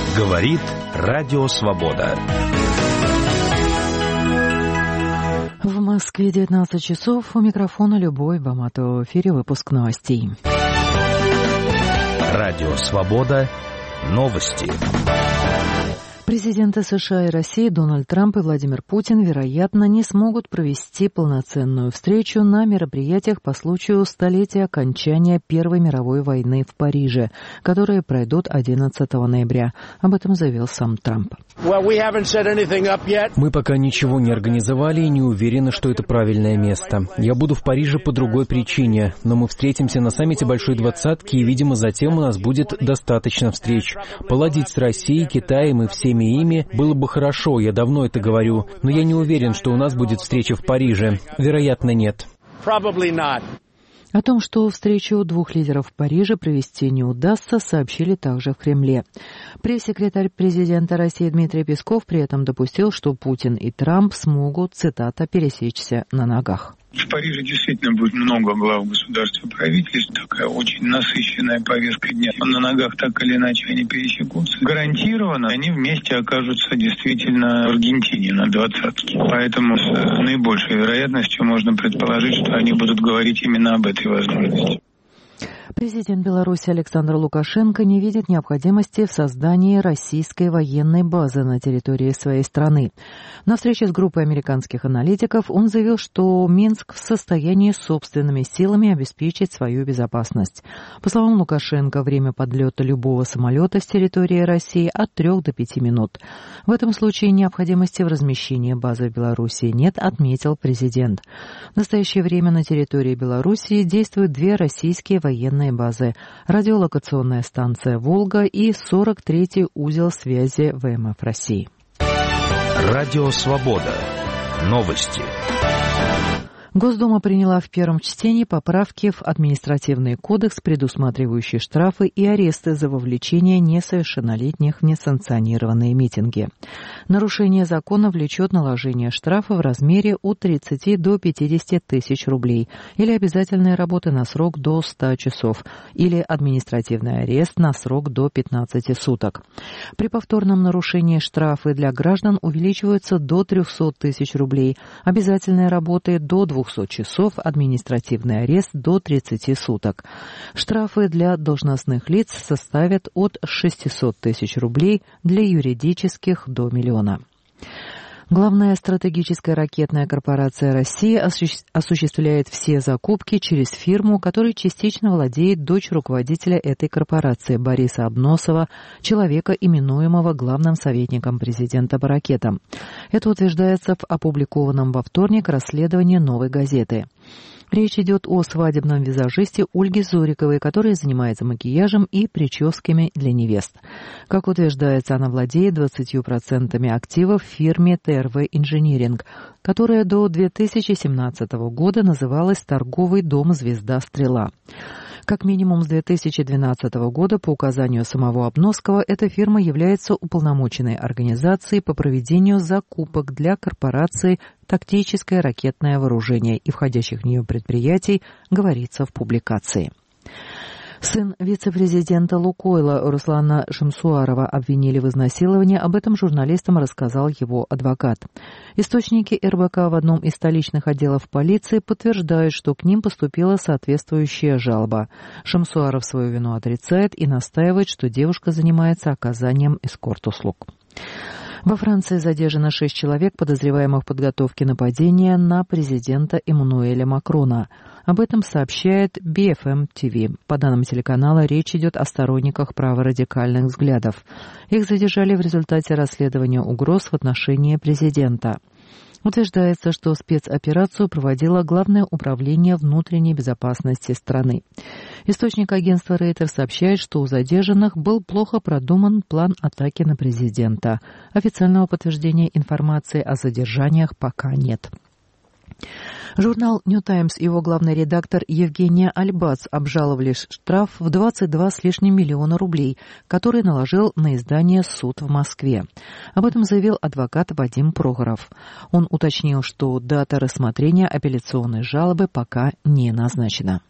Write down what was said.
Говорит Радио Свобода. В Москве 19 часов. У микрофона Любовь Баматова. В эфире выпуск новостей. Радио Свобода. Новости. Президенты США и России Дональд Трамп и Владимир Путин, вероятно, не смогут провести полноценную встречу на мероприятиях по случаю столетия окончания Первой мировой войны в Париже, которые пройдут 11 ноября. Об этом заявил сам Трамп. Мы пока ничего не организовали и не уверены, что это правильное место. Я буду в Париже по другой причине, но мы встретимся на саммите Большой Двадцатки, и, видимо, затем у нас будет достаточно встреч. Поладить с Россией, Китаем и всеми ими было бы хорошо, я давно это говорю, но я не уверен, что у нас будет встреча в Париже. Вероятно, нет. О том, что встречу двух лидеров в Париже провести не удастся, сообщили также в Кремле. Пресс-секретарь президента России Дмитрий Песков при этом допустил, что Путин и Трамп смогут, цитата, «пересечься на ногах». В Париже действительно будет много глав государств и правительств, такая очень насыщенная повестка дня. На ногах так или иначе они пересекутся. Гарантированно они вместе окажутся действительно в Аргентине на двадцатке. Поэтому с наибольшей вероятностью можно предположить, что они будут говорить именно об этой возможности. Президент Беларуси Александр Лукашенко не видит необходимости в создании российской военной базы на территории своей страны. На встрече с группой американских аналитиков он заявил, что Минск в состоянии собственными силами обеспечить свою безопасность. По словам Лукашенко, время подлета любого самолета с территории России от 3 до 5 минут. В этом случае необходимости в размещении базы в Беларуси нет, отметил президент. В настоящее время на территории Беларуси действуют 2 российские военные базы – радиолокационная станция «Волга» и 43-й узел связи ВМФ России. Радио Свобода. Новости. Госдума приняла в первом чтении поправки в административный кодекс, предусматривающие штрафы и аресты за вовлечение несовершеннолетних в несанкционированные митинги. Нарушение закона влечет наложение штрафа в размере от 30 до 50 тысяч рублей или обязательные работы на срок до 100 часов или административный арест на срок до 15 суток. При повторном нарушении штрафы для граждан увеличиваются до 300 тысяч рублей, обязательные работы до 200 часов, административный арест до 30 суток. Штрафы для должностных лиц составят от 600 тысяч рублей, для юридических до 1 миллиона. Главная стратегическая ракетная корпорация России осуществляет все закупки через фирму, которой частично владеет дочь руководителя этой корпорации Бориса Обносова, человека, именуемого главным советником президента по ракетам. Это утверждается в опубликованном во вторник расследовании «Новой газеты». Речь идет о свадебном визажисте Ольге Зориковой, которая занимается макияжем и прическами для невест. Как утверждается, она владеет 20% активов в фирме ТРВ Инжиниринг, которая до 2017 года называлась «Торговый дом «Звезда Стрела». Как минимум с 2012 года по указанию самого Обносского эта фирма является уполномоченной организацией по проведению закупок для корпорации «Тактическое ракетное вооружение» и входящих в нее предприятий, говорится в публикации. Сын вице-президента «Лукойла» Руслана Шамсуарова обвинили в изнасиловании. Об этом журналистам рассказал его адвокат. Источники РБК в одном из столичных отделов полиции подтверждают, что к ним поступила соответствующая жалоба. Шамсуаров свою вину отрицает и настаивает, что девушка занимается оказанием эскорт-услуг. Во Франции задержано 6 человек, подозреваемых в подготовке нападения на президента Эммануэля Макрона. Об этом сообщает BFM TV. По данным телеканала, речь идет о сторонниках праворадикальных взглядов. Их задержали в результате расследования угроз в отношении президента. Утверждается, что спецоперацию проводило Главное управление внутренней безопасности страны. Источник агентства Рейтер сообщает, что у задержанных был плохо продуман план атаки на президента. Официального подтверждения информации о задержаниях пока нет. Журнал «Нью Таймс» и его главный редактор Евгения Альбац обжаловали штраф в 22 с лишним миллиона рублей, который наложил на издание суд в Москве. Об этом заявил адвокат Вадим Прохоров. Он уточнил, что дата рассмотрения апелляционной жалобы пока не назначена.